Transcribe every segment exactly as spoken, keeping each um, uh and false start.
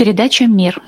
Передача «Мир».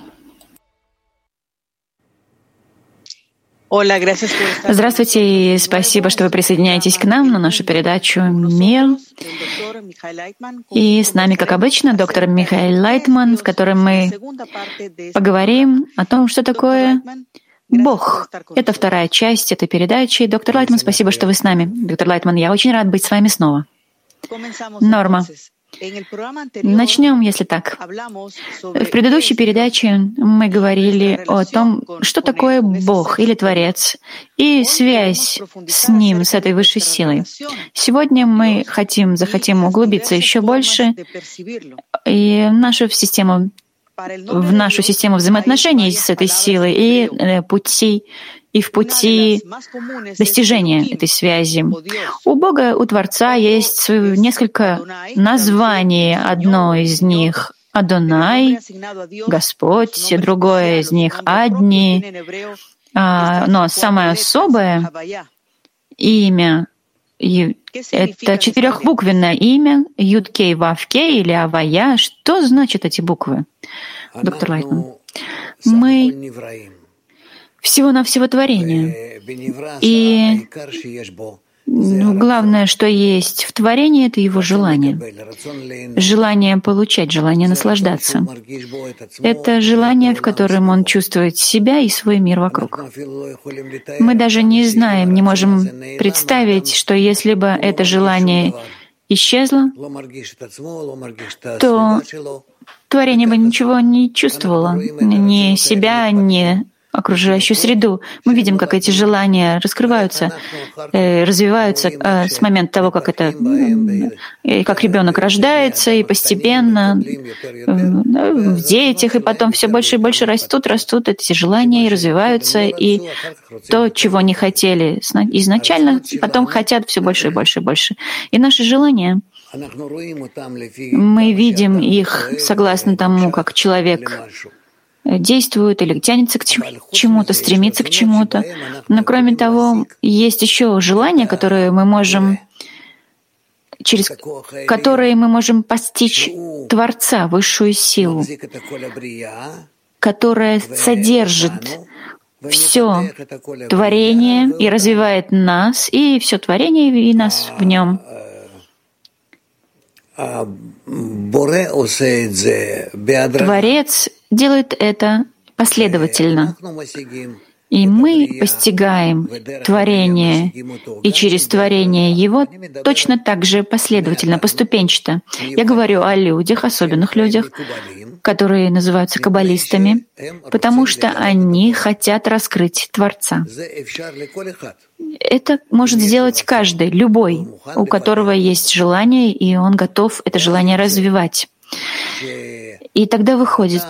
Здравствуйте и спасибо, что вы присоединяетесь к нам на нашу передачу «Мир». И с нами, как обычно, доктор Михаил Лайтман, в котором мы поговорим о том, что такое Бог. Это вторая часть этой передачи. Доктор Лайтман, спасибо, что вы с нами. Доктор Лайтман, я очень рад быть с вами снова. Норма. Начнем, если так. В предыдущей передаче мы говорили о том, что такое Бог или Творец, и связь с Ним, с этой высшей силой. Сегодня мы хотим, захотим углубиться еще больше и в нашу систему, в нашу систему взаимоотношений с этой силой и пути, и в пути достижения этой связи. У Бога, у Творца есть несколько названий. Одно из них — Адонай, Господь, другое из них — Адни. Но самое особое имя — это четырехбуквенное имя Юд-Кей, Вав-Кей или Авая. Что значат эти буквы, доктор Лайтман? Мы всего-навсего творение. И ну, главное, что есть в творении, это его желание. Желание получать, желание наслаждаться. Это желание, в котором он чувствует себя и свой мир вокруг. Мы даже не знаем, не можем представить, что если бы это желание исчезло, то творение бы ничего не чувствовало, ни себя, ни окружающую среду. Мы видим, как эти желания раскрываются, э, развиваются э, с момента того, как это, э, как ребенок рождается, и постепенно э, в детях, и потом все больше и больше растут, растут эти желания, и развиваются, и то, чего не хотели изначально, потом хотят все больше и больше и больше. И наши желания, мы видим их согласно тому, как человек действует или тянется к чему-то, стремится к чему-то. Но кроме того, есть еще желания, которые мы можем, через которые мы можем постичь Творца, высшую силу, которая содержит все творение и развивает нас, и все творение, и нас в нем. Творец делает это последовательно. И мы постигаем творение, и через творение его точно так же последовательно, поступенчато. Я говорю о людях, особенных людях, которые называются каббалистами, потому что они хотят раскрыть Творца. Это может сделать каждый, любой, у которого есть желание, и он готов это желание развивать. И тогда выходит,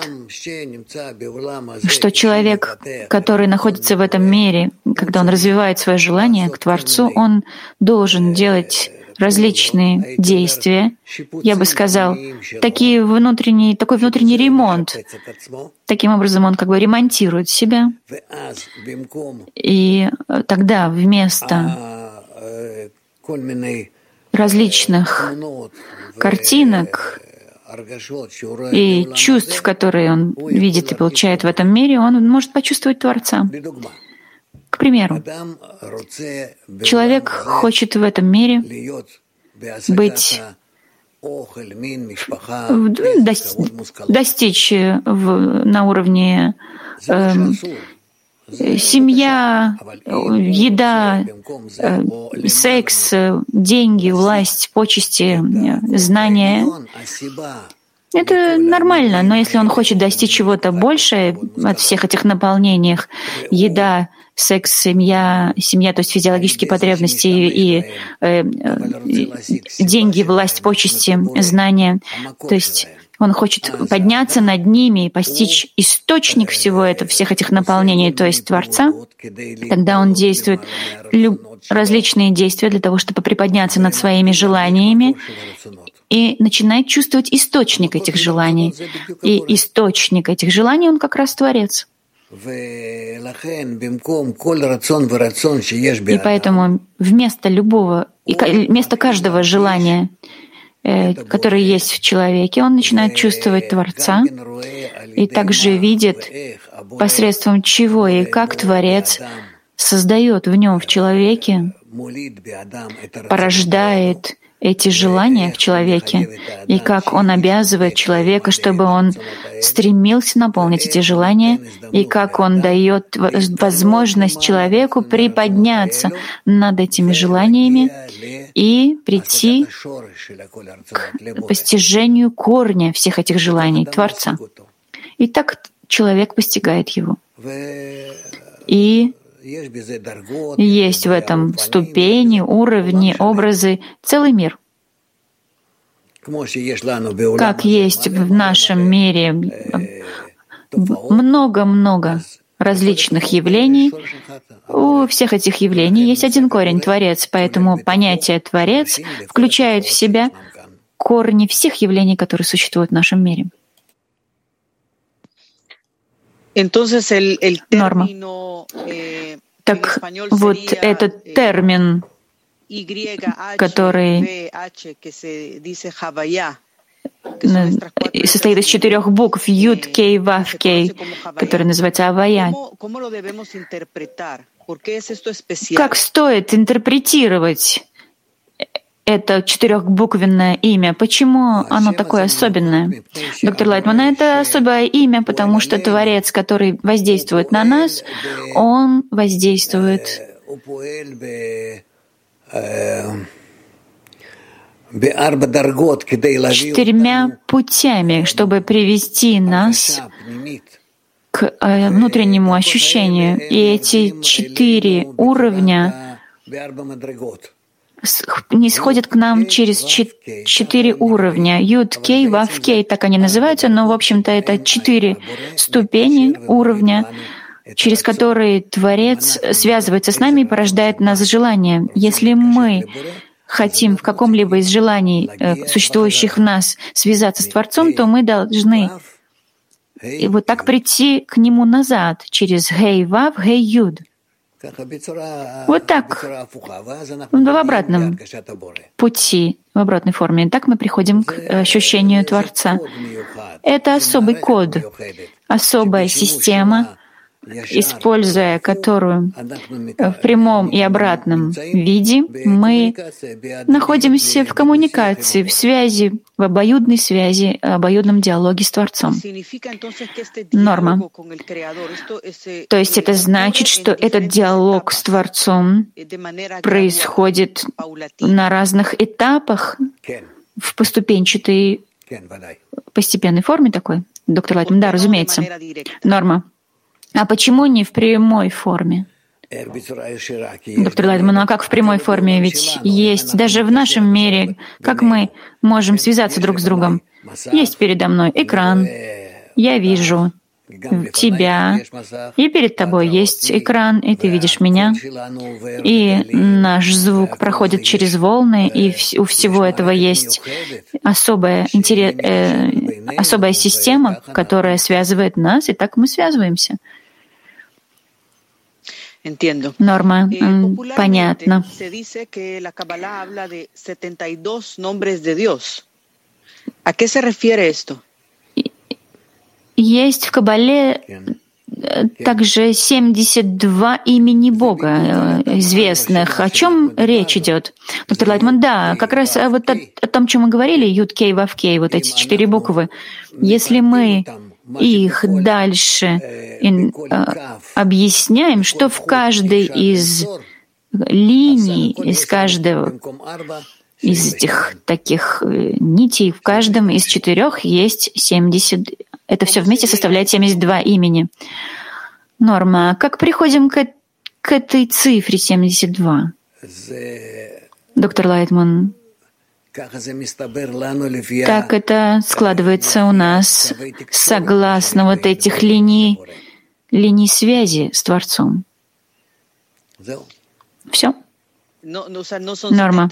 что человек, который находится в этом мире, когда он развивает свое желание к Творцу, он должен делать различные действия, я бы сказал, такие внутренние, такой внутренний ремонт. Таким образом, он как бы ремонтирует себя. И тогда вместо различных картинок и чувств, которые он видит и получает в этом мире, он может почувствовать Творца. К примеру, человек хочет в этом мире быть, достичь в, на уровне э, семья, еда, э, секс, деньги, власть, почести, знания. Это нормально, но если он хочет достичь чего-то большее от всех этих наполнений, еда, секс, семья, семья, то есть физиологические потребности и э, деньги, власть, почести, знания, то есть он хочет подняться над ними и постичь источник всего этого, всех этих наполнений, то есть Творца, тогда он действует различные действия для того, чтобы приподняться над своими желаниями и начинает чувствовать источник этих желаний. И источник этих желаний, он как раз Творец. И поэтому вместо любого, вместо каждого желания, которое есть в человеке, он начинает чувствовать Творца, и также видит, посредством чего и как Творец создает в нем, в человеке, порождает эти желания в человеке, и как он обязывает человека, чтобы он стремился наполнить эти желания, и как он дает возможность человеку приподняться над этими желаниями и прийти к постижению корня всех этих желаний, Творца. И так человек постигает его. И есть в этом ступени, уровни, образы, целый мир. Как есть в нашем мире много-много различных явлений, у всех этих явлений есть один корень — Творец, поэтому понятие «Творец» включает в себя корни всех явлений, которые существуют в нашем мире. Норма. Так вот этот термин, который состоит из четырех букв Юд, Кей, Вав, Кей, который называется Авая. Как стоит интерпретировать это четырехбуквенное имя? Почему оно такое особенное? Доктор Лайтман, это особое имя, потому что Творец, который воздействует на нас, он воздействует четырьмя путями, чтобы привести нас к внутреннему ощущению. И эти четыре уровня не сходят к нам через четыре уровня. Юд, Кей, Вав, Кей, так они называются, но, в общем-то, это четыре ступени уровня, через которые Творец связывается с нами и порождает в нас желания. Если мы хотим в каком-либо из желаний, существующих в нас, связаться с Творцом, то мы должны и вот так прийти к Нему назад, через Гей, Вав, Гей, Юд. Вот так, в обратном пути, в обратной форме. Так мы приходим к ощущению Творца. Это особый код, особая система, используя которую в прямом и обратном виде мы находимся в коммуникации, в связи, в обоюдной связи, обоюдном диалоге с Творцом. Норма. То есть это значит, что этот диалог с Творцом происходит на разных этапах, в поступенчатой, постепенной форме такой? Доктор Лайтман, да, разумеется. Норма. А почему не в прямой форме? Доктор Лайтман, ну а как в прямой форме? Ведь есть даже в нашем мире, как мы можем связаться друг с другом. Есть передо мной экран, я вижу тебя, и перед тобой есть экран, и ты видишь меня, и наш звук проходит через волны, и у всего этого есть особая, интерес, э, особая система, которая связывает нас, и так мы связываемся. Норма. Понятно. Есть в Кабале также семьдесят два имени Бога известных. О чем речь идет? Доктор Лайтман, да, как раз вот о, о том, чем мы говорили, Юд, Кей, Вав, Кей, вот эти четыре буквы. Если мы их дальше ин, а, объясняем, что в каждой из линий, из каждого из этих таких нитей, в каждом из четырех есть семьдесят. Это все вместе составляет семьдесят два имени. Норма. Как приходим к, к этой цифре семьдесят два? Доктор Лайтман. Как это складывается у нас согласно вот этих линий, линий связи с Творцом? Все? Норма.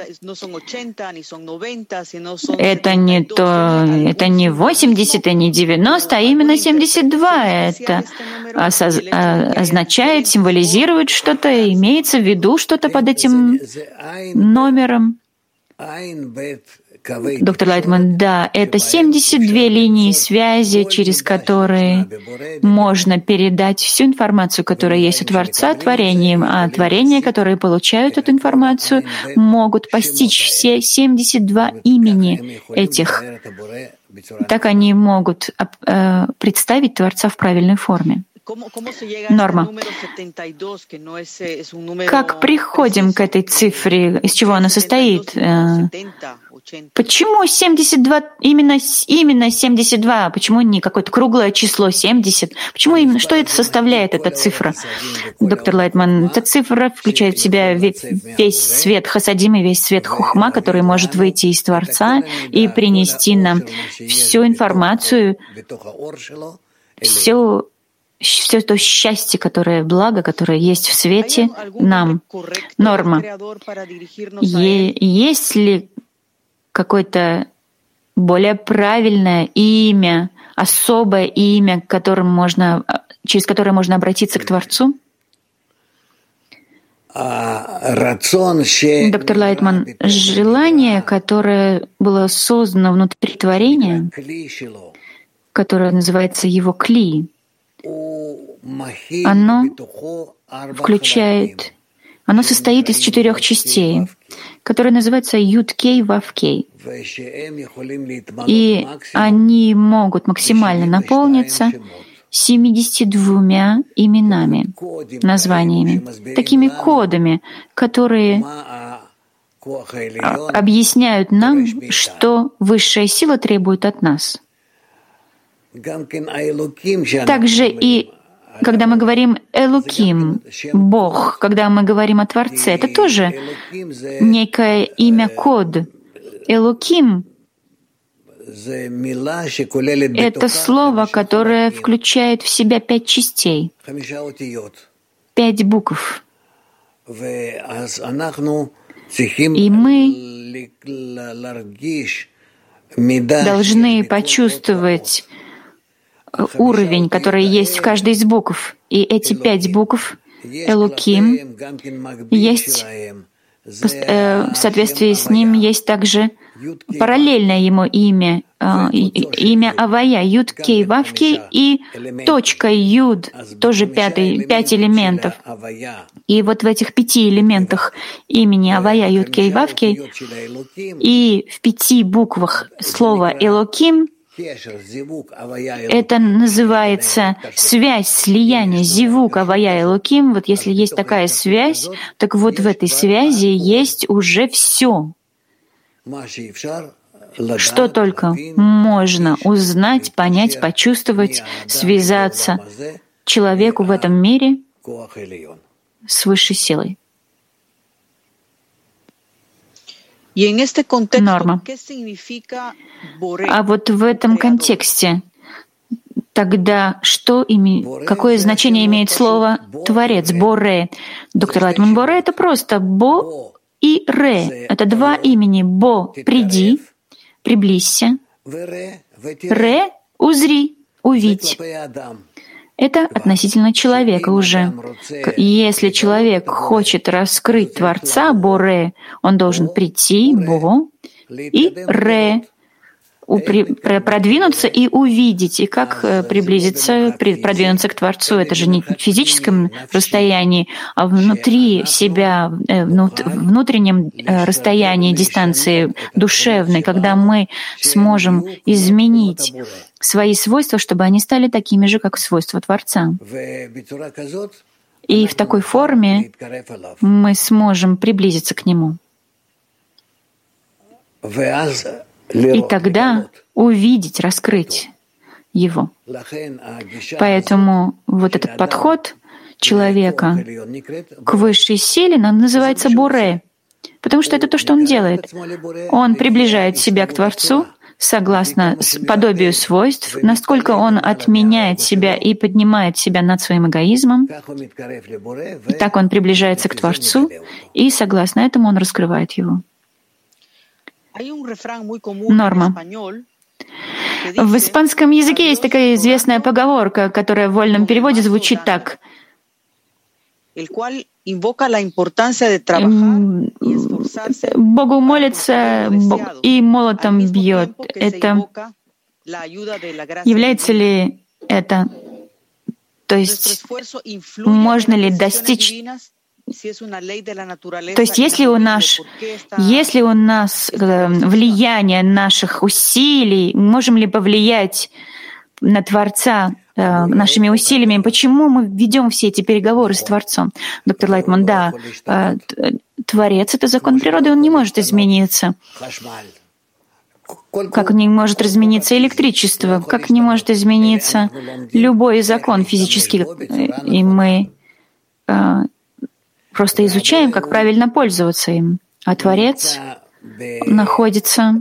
Это не то, это не восемьдесят, и не девяносто, а именно семьдесят два. Это осоз... означает, символизирует что-то, имеется в виду что-то под этим номером. Доктор Лайтман, да, это семьдесят две линии связи, через которые можно передать всю информацию, которая есть у Творца, творением, а творения, которые получают эту информацию, могут постичь все семьдесят два имени этих. Так они могут э, представить Творца в правильной форме. Норма. Как приходим к этой цифре? Из чего она состоит? Почему семьдесят два, именно, именно семьдесят два? Почему не какое-то круглое число семьдесят? Почему именно, что это составляет, эта цифра? Доктор Лайтман, эта цифра включает в себя весь свет хасадим и весь свет хухма, который может выйти из Творца и принести нам всю информацию, всю все то счастье, которое благо, которое есть в свете нам. Норма. Е- есть ли какое-то более правильное имя, особое имя, которым можно, через которое можно обратиться к Творцу? Доктор Лайтман, желание, которое было создано внутри творения, которое называется его кли, оно включает, оно состоит из четырех частей, которые называются Юд-Кей, Вав-Кей. И они могут максимально наполниться семьюдесятью двумя именами, названиями, такими кодами, которые объясняют нам, что высшая сила требует от нас. Также и когда мы говорим «Элуким», «Бог», когда мы говорим о Творце, это тоже некое имя-код. «Элуким» — это слово, которое включает в себя пять частей, пять букв. И мы должны почувствовать уровень, который есть в каждой из букв. И эти пять букв Элуким есть, в соответствии с ним есть также параллельное ему имя, имя Авая, Юд, Кей, Вав, Кей и точка Юд, тоже пятый, пять элементов. И вот в этих пяти элементах имени Авая, Юд, Кей, Вав, Кей и в пяти буквах слова Элоким это называется связь, слияние, зивук, авая, элоким. Вот если есть такая связь, так вот в этой связи есть уже все, что только можно узнать, понять, почувствовать, связаться человеку в этом мире с высшей силой. Норма. А вот в этом контексте тогда что име... какое значение имеет слово «творец», «боре»? Доктор Лайтман, «боре» — это просто «бо» и «ре». Это два имени. «Бо» — «приди», «приблизься», «ре» — «узри», «увидь». Это относительно человека уже. Если человек хочет раскрыть Творца, Боре, он должен прийти, Бо, и Ре, продвинуться и увидеть. И как приблизиться, продвинуться к Творцу? Это же не в физическом расстоянии, а внутри себя, в внутреннем расстоянии, дистанции душевной, когда мы сможем изменить свои свойства, чтобы они стали такими же, как свойства Творца. И в такой форме мы сможем приблизиться к Нему. И тогда увидеть, раскрыть Его. Поэтому вот этот подход человека к высшей силе называется Боре, потому что это то, что он делает. Он приближает себя к Творцу согласно подобию свойств, насколько он отменяет себя и поднимает себя над своим эгоизмом. И так он приближается к Творцу, и согласно этому он раскрывает его. Норма. В испанском языке есть такая известная поговорка, которая в вольном переводе звучит Богу молится и молотом бьет. Это является ли это? То есть можно ли достичь? То есть если у нас, если у нас влияние наших усилий, можем ли повлиять на Творца э, нашими усилиями? Почему мы ведем все эти переговоры с Творцом? Доктор Лайтман, да, э, Творец — это закон природы, он не может измениться. Как не может измениться электричество, как не может измениться любой закон физический. И мы э, просто изучаем, как правильно пользоваться им. А Творец находится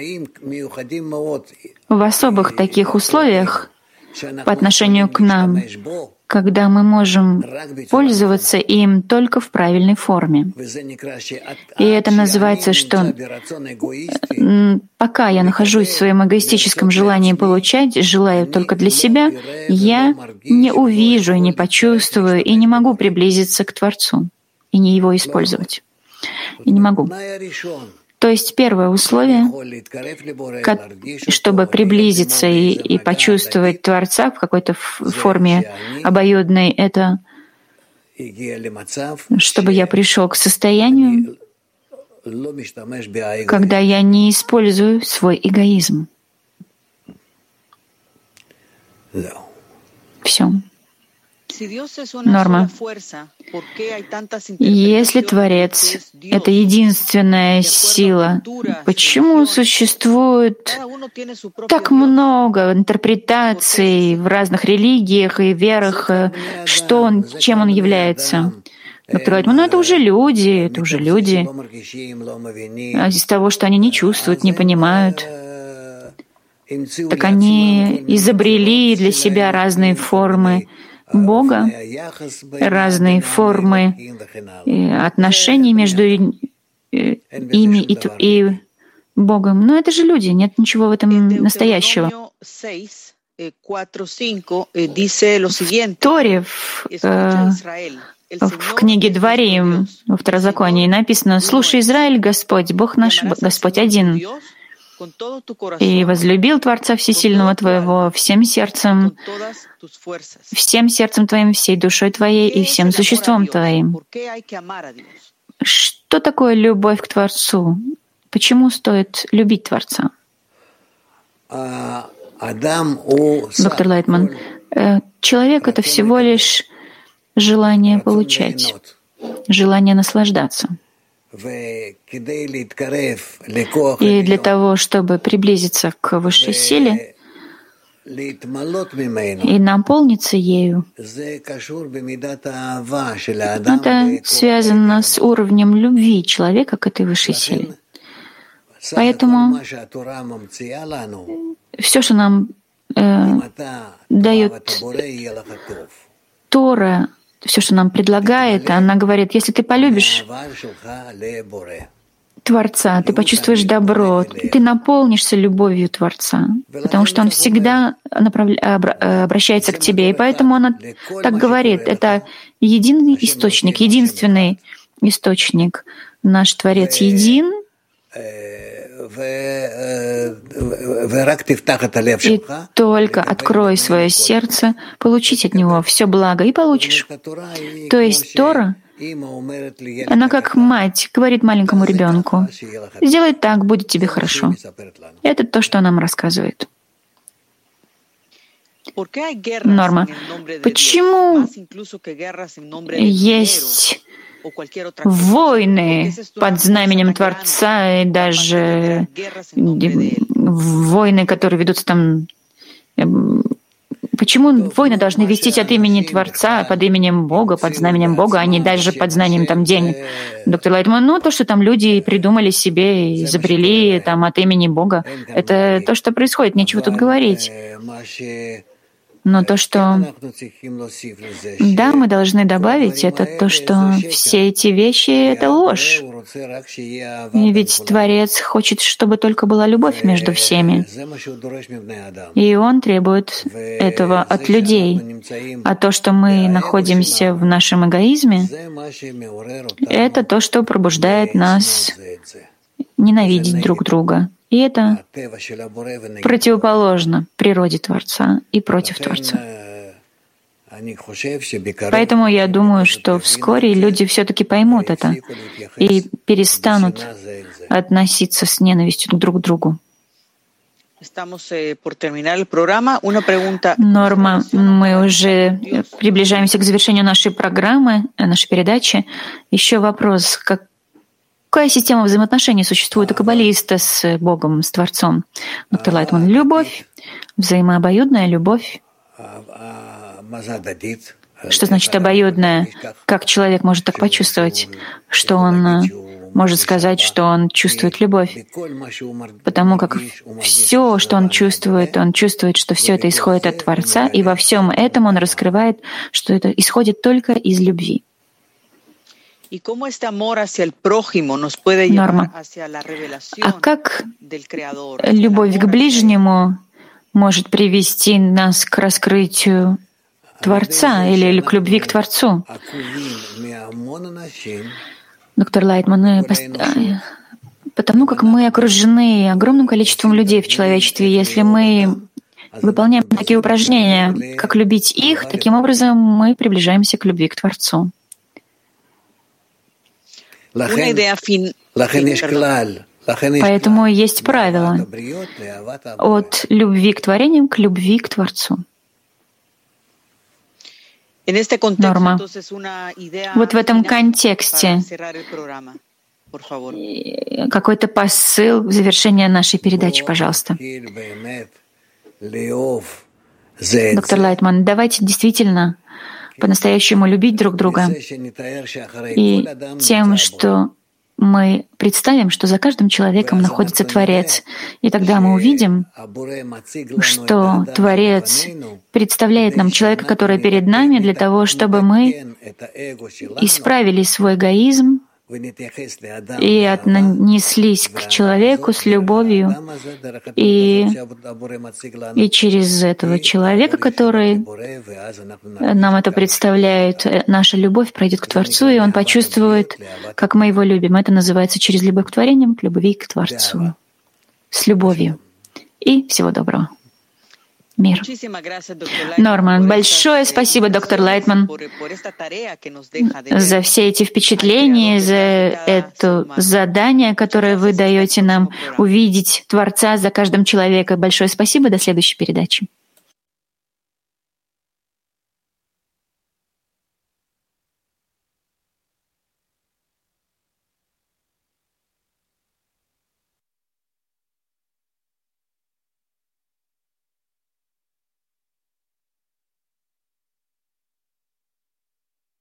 в особых таких условиях по отношению к нам, когда мы можем пользоваться им только в правильной форме. И это называется, что пока я нахожусь в своем эгоистическом желании получать, желаю только для себя, я не увижу и не почувствую, и не могу приблизиться к Творцу, и не его использовать. И не могу. То есть первое условие, чтобы приблизиться и, и почувствовать Творца в какой-то форме обоюдной, это чтобы я пришел к состоянию, когда я не использую свой эгоизм. Все. Норма. Если Творец — это единственная сила, почему существует так много интерпретаций в разных религиях и верах, что он, чем он является? Доктор Лайтман, ну это уже люди, это уже люди. А из того, что они не чувствуют, не понимают, так они изобрели для себя разные формы Бога, разные формы отношений между ими и, и Богом. Но это же люди, нет ничего в этом настоящего. В Торе, в, э, в книге Дворим, во Второзаконии написано: «Слушай, Израиль, Господь, Бог наш, Господь один, и возлюбил Творца Всесильного твоего всем сердцем, всем сердцем твоим, всей душой твоей и всем существом твоим». Что такое любовь к Творцу? Почему стоит любить Творца? Доктор Лайтман, человек — это всего лишь желание получать, желание наслаждаться. И для того, чтобы приблизиться к высшей силе и наполниться ею, это связано с уровнем любви человека к этой высшей силе. Поэтому все, что нам э, дает Тора, все, что нам предлагает, она говорит: если ты полюбишь Творца, ты почувствуешь добро, ты наполнишься любовью Творца, потому что Он всегда направля... обращается к тебе. И поэтому она так говорит: это единый источник, единственный источник. Наш Творец един, и только открой свое сердце, получить от него все благо, и получишь. То есть Тора, она как мать говорит маленькому ребенку: сделай так, будет тебе хорошо. Это то, что она нам рассказывает. Норма. Почему есть войны под знаменем Творца и даже войны, которые ведутся там? Почему войны должны вестись от имени Творца, под именем Бога, под знаменем Бога, а не даже под знаменем там денег? Доктор Лайтман, ну то, что там люди придумали себе и изобрели там от имени Бога, это то, что происходит, нечего тут говорить. Но то, что да, мы должны добавить, это то, что все эти вещи — это ложь. И ведь Творец хочет, чтобы только была любовь между всеми. И Он требует этого от людей. А то, что мы находимся в нашем эгоизме, это то, что пробуждает нас ненавидеть друг друга. И это противоположно природе Творца и против Творца. Поэтому я думаю, что вскоре люди все-таки поймут это и перестанут относиться с ненавистью друг к другу. Норма, мы уже приближаемся к завершению нашей программы, нашей передачи. Еще вопрос. Как Какая система взаимоотношений существует у каббалиста с Богом, с Творцом? Доктор Лайтман, любовь, взаимообоюдная любовь. Что значит обоюдная? Как человек может так почувствовать, что он может сказать, что он чувствует любовь? Потому как все, что он чувствует, он чувствует, что все это исходит от Творца, и во всем этом он раскрывает, что это исходит только из любви. Норма. А как любовь к ближнему может привести нас к раскрытию Творца или к любви к Творцу? Доктор Лайтман, потому как мы окружены огромным количеством людей в человечестве, если мы выполняем такие упражнения, как любить их, таким образом мы приближаемся к любви к Творцу. Поэтому есть правило от любви к творениям к любви к Творцу. Норма. Вот в этом контексте какой-то посыл в завершение нашей передачи, пожалуйста. Доктор Лайтман, давайте действительно по-настоящему любить друг друга. И тем, что мы представим, что за каждым человеком находится Творец. И тогда мы увидим, что Творец представляет нам человека, который перед нами, для того, чтобы мы исправили свой эгоизм и отнеслись к человеку с любовью. И, и через этого человека, который нам это представляет, наша любовь пройдет к Творцу, и он почувствует, как мы его любим. Это называется через любовь к творениям, к любви к Творцу. С любовью. И всего доброго. Мир. Норман, большое спасибо, доктор Лайтман, за все эти впечатления, за это задание, которое вы даете нам увидеть Творца за каждым человеком. Большое спасибо. До следующей передачи.